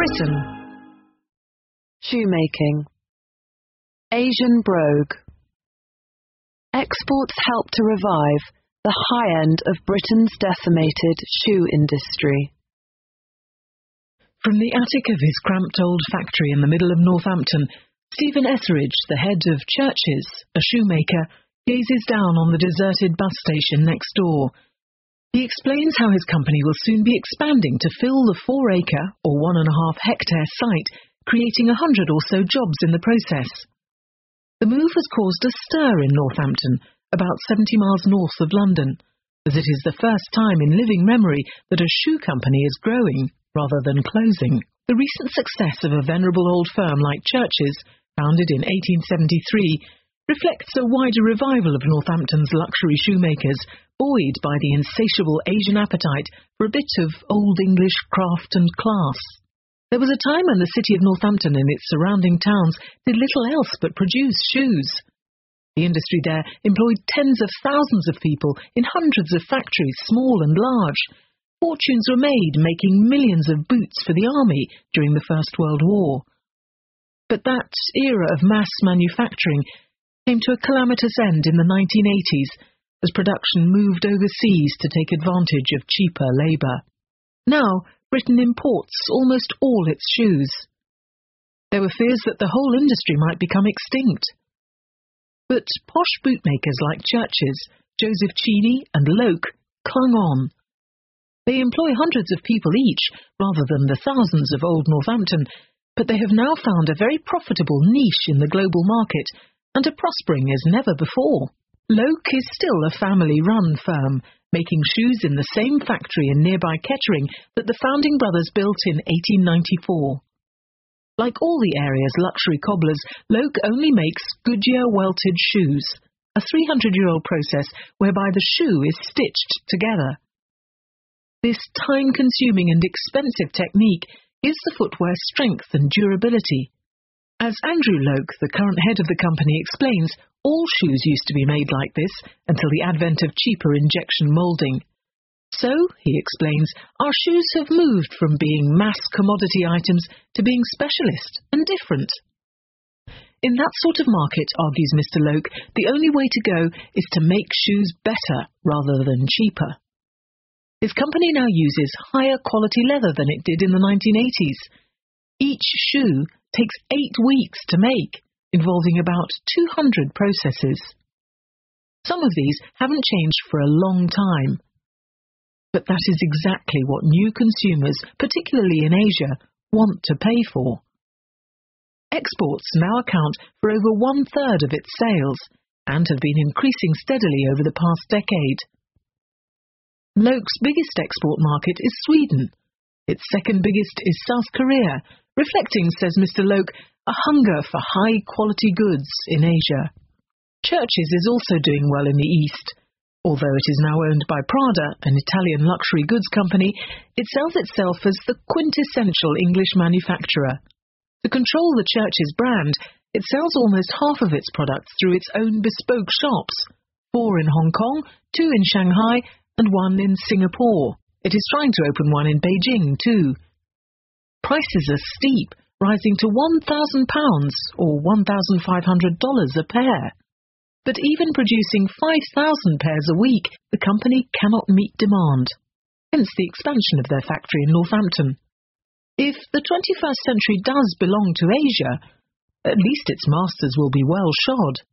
Britain. Shoemaking. Asian brogue. Exports help to revive the high end of Britain's decimated shoe industry. From the attic of his cramped old factory in the middle of Northampton, Stephen Etheridge, the head of Churches, a shoemaker, gazes down on the deserted bus station next door. He explains how his company will soon be expanding to fill the 4-acre or 1.5-hectare site, creating 100 or so jobs in the process. The move has caused a stir in Northampton, about 70 miles north of London, as it is the first time in living memory that a shoe company is growing rather than closing. The recent success of a venerable old firm like Churches, founded in 1873, reflects a wider revival of Northampton's luxury shoemakers, buoyed by the insatiable Asian appetite for a bit of Old English craft and class. There was a time when the city of Northampton and its surrounding towns did little else but produce shoes. The industry there employed tens of thousands of people in hundreds of factories, small and large. Fortunes were made making millions of boots for the army during the First World War. But that era of mass manufacturing came to a calamitous end in the 1980s as production moved overseas to take advantage of cheaper labour. Now, Britain imports almost all its shoes. There were fears that the whole industry might become extinct. But posh bootmakers like Churches, Joseph Cheney and Loake clung on. They employ hundreds of people each, rather than the thousands of old Northampton, but they have now found a very profitable niche in the global market and are prospering as never before. Loake is still a family-run firm, making shoes in the same factory in nearby Kettering that the founding brothers built in 1894. Like all the area's luxury cobblers, Loake only makes Goodyear welted shoes, a 300-year-old process whereby the shoe is stitched together. This time-consuming and expensive technique gives the footwear strength and durability. As Andrew Loake, the current head of the company, explains, all shoes used to be made like this until the advent of cheaper injection moulding. So, he explains, our shoes have moved from being mass commodity items to being specialist and different. In that sort of market, argues Mr. Loake, the only way to go is to make shoes better rather than cheaper. His company now uses higher quality leather than it did in the 1980s. Each shoe takes 8 weeks to make, involving about 200 processes. Some of these haven't changed for a long time. But that is exactly what new consumers, particularly in Asia, want to pay for. Exports now account for over 1/3 of its sales, and have been increasing steadily over the past decade. Loake's biggest export market is Sweden. Its second biggest is South Korea, reflecting, says Mr. Loake, a hunger for high-quality goods in Asia. Churches is also doing well in the East. Although it is now owned by Prada, an Italian luxury goods company, it sells itself as the quintessential English manufacturer. To control the Churches brand, it sells almost half of its products through its own bespoke shops, 4 in Hong Kong, 2 in Shanghai, and 1 in Singapore. It is trying to open one in Beijing too. Prices are steep, rising to £1,000 or $1,500 a pair. But even producing 5,000 pairs a week, the company cannot meet demand. Hence the expansion of their factory in Northampton. If the 21st century does belong to Asia, at least its masters will be well shod.